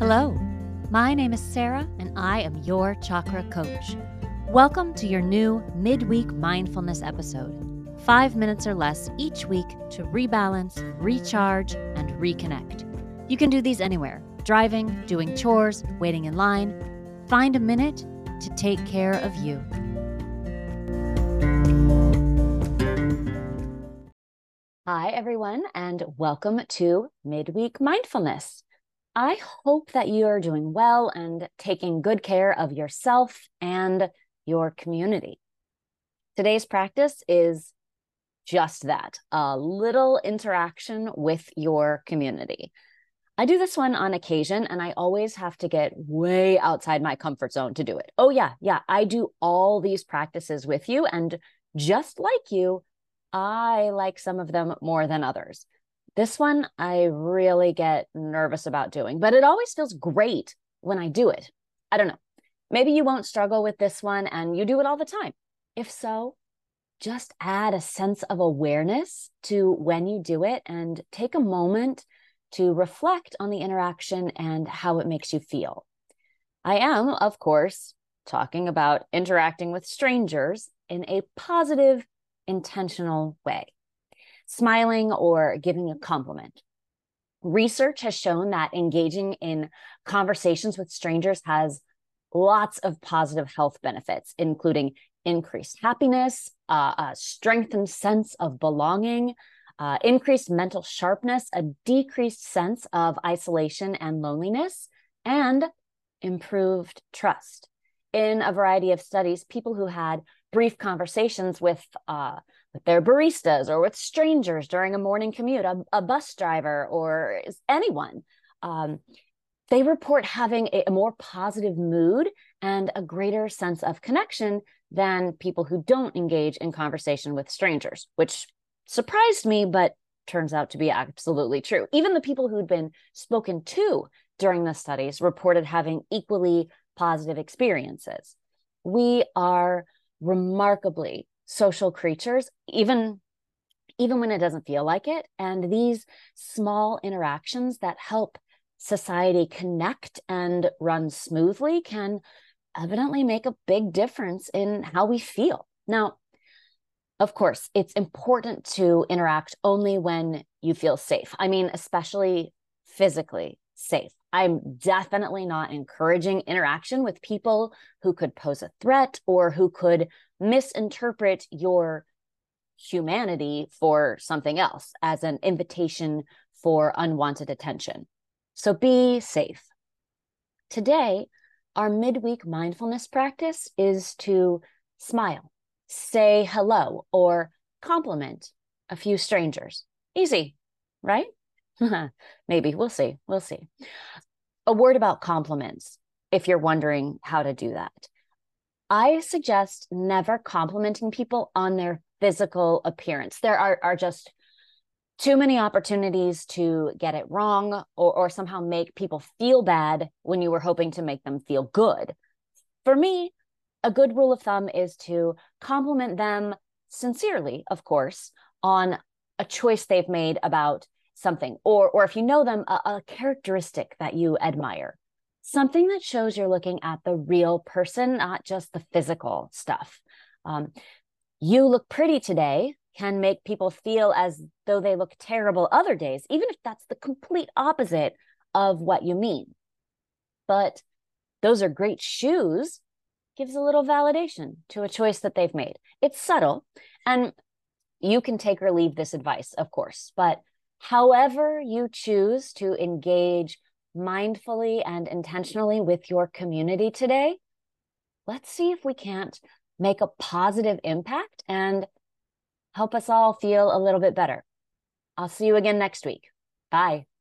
Hello, my name is Sarah and I am your chakra coach. Welcome to your new midweek mindfulness episode. 5 minutes or less each week to rebalance, recharge, and reconnect. You can do these anywhere, driving, doing chores, waiting in line. Find a minute to take care of you. Hi, everyone, and welcome to Midweek Mindfulness. I hope that you are doing well and taking good care of yourself and your community. Today's practice is just that, a little interaction with your community. I do this one on occasion, and I always have to get way outside my comfort zone to do it. Oh, yeah, I do all these practices with you, and just like you, I like some of them more than others. This one, I really get nervous about doing, but it always feels great when I do it. I don't know. Maybe you won't struggle with this one and you do it all the time. If so, just add a sense of awareness to when you do it and take a moment to reflect on the interaction and how it makes you feel. I am, of course, talking about interacting with strangers in a positive, intentional way. Smiling or giving a compliment. Research has shown that engaging in conversations with strangers has lots of positive health benefits, including increased happiness, a strengthened sense of belonging, increased mental sharpness, a decreased sense of isolation and loneliness, and improved trust. In a variety of studies, people who had brief conversations with their baristas or with strangers during a morning commute, a bus driver or anyone, they report having a more positive mood and a greater sense of connection than people who don't engage in conversation with strangers, which surprised me, but turns out to be absolutely true. Even the people who'd been spoken to during the studies reported having equally positive experiences. We are remarkably social creatures, even when it doesn't feel like it. And these small interactions that help society connect and run smoothly can evidently make a big difference in how we feel. Now, of course, it's important to interact only when you feel safe. I mean, especially physically safe. I'm definitely not encouraging interaction with people who could pose a threat or who could misinterpret your humanity for something else as an invitation for unwanted attention. So be safe. Today, our midweek mindfulness practice is to smile, say hello, or compliment a few strangers. Easy, right? Maybe, we'll see. A word about compliments, if you're wondering how to do that. I suggest never complimenting people on their physical appearance. There are just too many opportunities to get it wrong or somehow make people feel bad when you were hoping to make them feel good. For me, a good rule of thumb is to compliment them sincerely, of course, on a choice they've made about something, or if you know them, a characteristic that you admire, something that shows you're looking at the real person, not just the physical stuff. You look pretty today can make people feel as though they look terrible other days, even if that's the complete opposite of what you mean. But those are great shoes gives a little validation to a choice that they've made. It's subtle, and you can take or leave this advice, of course, but however you choose to engage mindfully and intentionally with your community today, let's see if we can't make a positive impact and help us all feel a little bit better. I'll see you again next week. Bye.